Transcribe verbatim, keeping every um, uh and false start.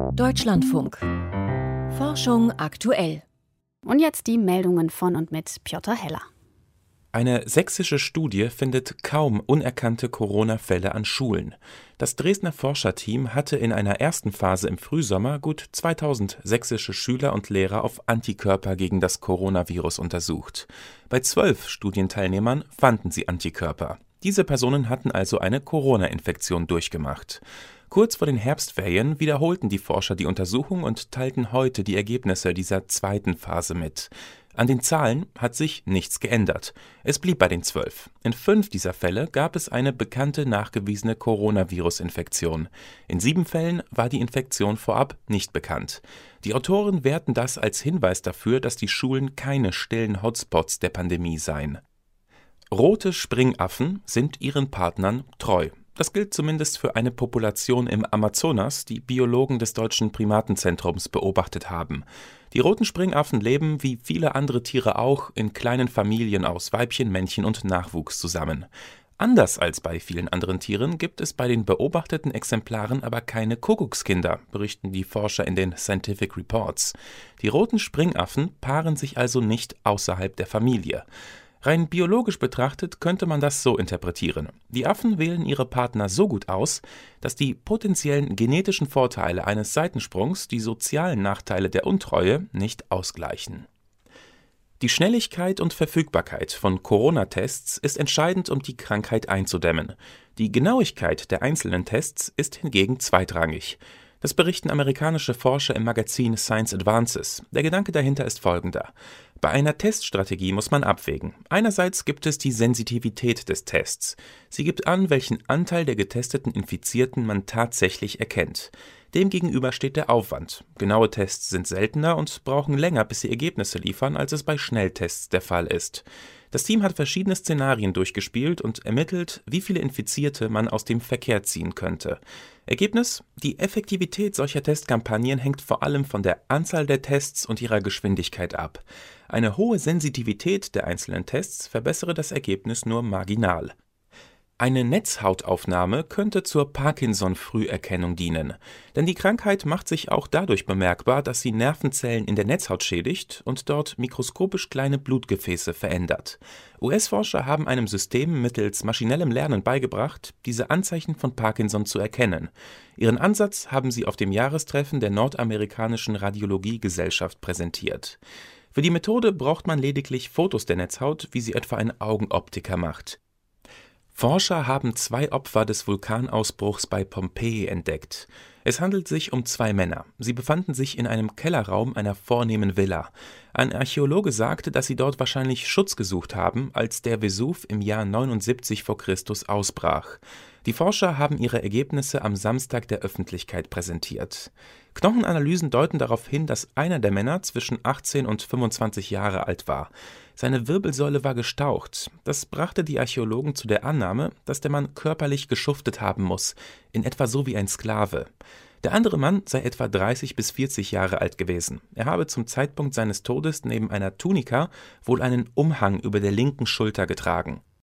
Deutschlandfunk. Forschung aktuell. Und jetzt die Meldungen von und mit Piotr Heller. Eine sächsische Studie findet kaum unerkannte Corona-Fälle an Schulen. Das Dresdner Forscherteam hatte in einer ersten Phase im Frühsommer gut zweitausend sächsische Schüler und Lehrer auf Antikörper gegen das Coronavirus untersucht. Bei zwölf Studienteilnehmern fanden sie Antikörper. Diese Personen hatten also eine Corona-Infektion durchgemacht. Kurz vor den Herbstferien wiederholten die Forscher die Untersuchung und teilten heute die Ergebnisse dieser zweiten Phase mit. An den Zahlen hat sich nichts geändert. Es blieb bei den zwölf. In fünf dieser Fälle gab es eine bekannte nachgewiesene Coronavirus-Infektion. In sieben Fällen war die Infektion vorab nicht bekannt. Die Autoren werten das als Hinweis dafür, dass die Schulen keine stillen Hotspots der Pandemie seien. Rote Springaffen sind ihren Partnern treu. Das gilt zumindest für eine Population im Amazonas, die Biologen des Deutschen Primatenzentrums beobachtet haben. Die roten Springaffen leben, wie viele andere Tiere auch, in kleinen Familien aus Weibchen, Männchen und Nachwuchs zusammen. Anders als bei vielen anderen Tieren gibt es bei den beobachteten Exemplaren aber keine Kuckuckskinder, berichten die Forscher in den Scientific Reports. Die roten Springaffen paaren sich also nicht außerhalb der Familie. Rein biologisch betrachtet könnte man das so interpretieren. Die Affen wählen ihre Partner so gut aus, dass die potenziellen genetischen Vorteile eines Seitensprungs die sozialen Nachteile der Untreue nicht ausgleichen. Die Schnelligkeit und Verfügbarkeit von Corona-Tests ist entscheidend, um die Krankheit einzudämmen. Die Genauigkeit der einzelnen Tests ist hingegen zweitrangig. Das berichten amerikanische Forscher im Magazin Science Advances. Der Gedanke dahinter ist folgender. Bei einer Teststrategie muss man abwägen. Einerseits gibt es die Sensitivität des Tests. Sie gibt an, welchen Anteil der getesteten Infizierten man tatsächlich erkennt. Demgegenüber steht der Aufwand. Genaue Tests sind seltener und brauchen länger, bis sie Ergebnisse liefern, als es bei Schnelltests der Fall ist. Das Team hat verschiedene Szenarien durchgespielt und ermittelt, wie viele Infizierte man aus dem Verkehr ziehen könnte. Ergebnis: Die Effektivität solcher Testkampagnen hängt vor allem von der Anzahl der Tests und ihrer Geschwindigkeit ab. Eine hohe Sensitivität der einzelnen Tests verbessere das Ergebnis nur marginal. Eine Netzhautaufnahme könnte zur Parkinson-Früherkennung dienen, denn die Krankheit macht sich auch dadurch bemerkbar, dass sie Nervenzellen in der Netzhaut schädigt und dort mikroskopisch kleine Blutgefäße verändert. U S-Forscher haben einem System mittels maschinellem Lernen beigebracht, diese Anzeichen von Parkinson zu erkennen. Ihren Ansatz haben sie auf dem Jahrestreffen der Nordamerikanischen Radiologiegesellschaft präsentiert. Für die Methode braucht man lediglich Fotos der Netzhaut, wie sie etwa ein Augenoptiker macht. Forscher haben zwei Opfer des Vulkanausbruchs bei Pompeji entdeckt. Es handelt sich um zwei Männer. Sie befanden sich in einem Kellerraum einer vornehmen Villa. Ein Archäologe sagte, dass sie dort wahrscheinlich Schutz gesucht haben, als der Vesuv im Jahr neunundsiebzig vor Christus ausbrach. Die Forscher haben ihre Ergebnisse am Samstag der Öffentlichkeit präsentiert. Knochenanalysen deuten darauf hin, dass einer der Männer zwischen achtzehn und fünfundzwanzig Jahre alt war. Seine Wirbelsäule war gestaucht. Das brachte die Archäologen zu der Annahme, dass der Mann körperlich geschuftet haben muss, in etwa so wie ein Sklave. Der andere Mann sei etwa dreißig bis vierzig Jahre alt gewesen. Er habe zum Zeitpunkt seines Todes neben einer Tunika wohl einen Umhang über der linken Schulter getragen.